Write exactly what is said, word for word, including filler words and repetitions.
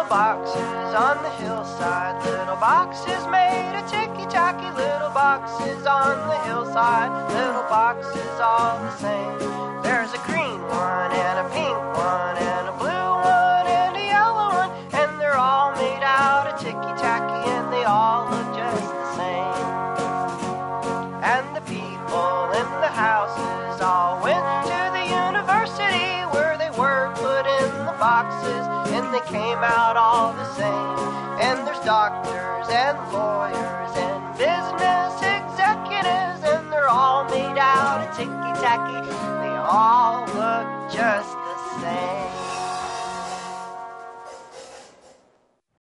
boxes on the hillside, little boxes made of ticky-tacky, little boxes on the hillside, little boxes all the same. There's a green one and a pink one and a blue one and a yellow one, and they're all made out of ticky-tacky and they all look just the same. And the people in the houses all went to the university where they were put in the boxes and they came out all the same. And there's doctors and lawyers and business executives, and they're all made out of ticky-tacky. They all look just the same.